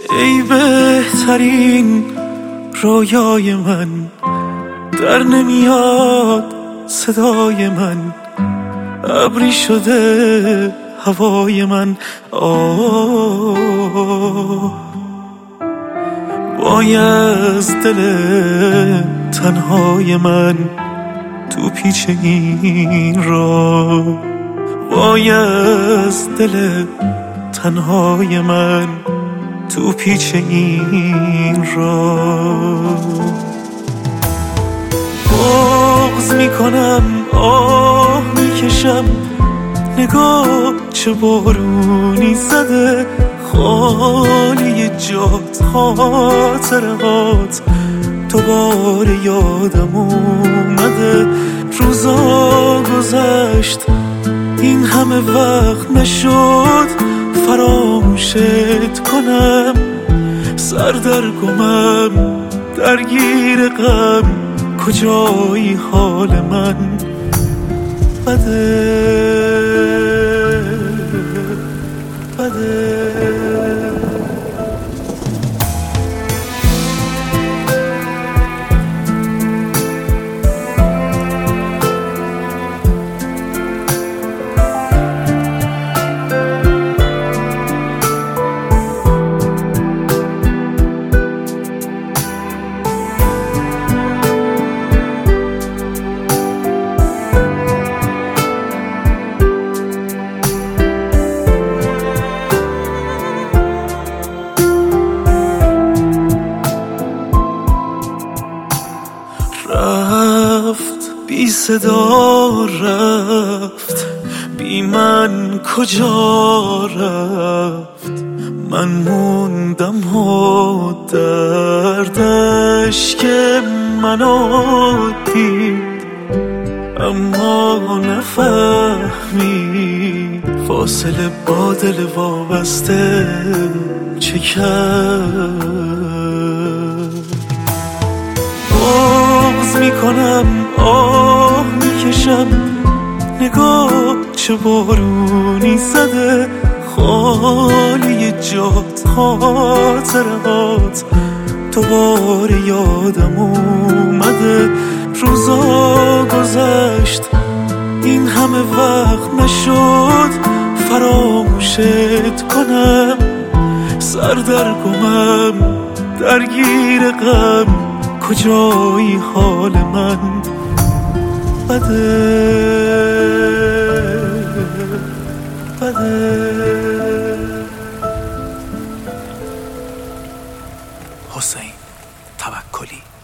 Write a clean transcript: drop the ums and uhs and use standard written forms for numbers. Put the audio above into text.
ای بهترین رویای من، در نمیاد صدای من، ابری شده هوای من. وای از دل تنهای من تو پیچ این راه، وای از دل تنهای من تو پیچ این راه. بغض میکنم، آه میکشم، نگاه چه بارونی زده، خالی جات خاطرات دوباره یادم اومده. روزا گذشت این همه وقت نشد فراموشت کنم، سر در گمم درگیر غم، کجایی حال من بده بده. رفت بی صدا، رفت بی من کجا رفت، من موندم و دردش که منو دید، اما نفهمید فاصله با دل وابسته چه کرد. بغض میکنم، آه میکشم، نگاه چه بارونی زده، خالی جات خاطرات دوباره یادم اومده. روزا گذشت این همه وقت نشد فراموشت کنم، سر در گمم درگیر غم، کجایی حال من بده بده. حسین توکلی.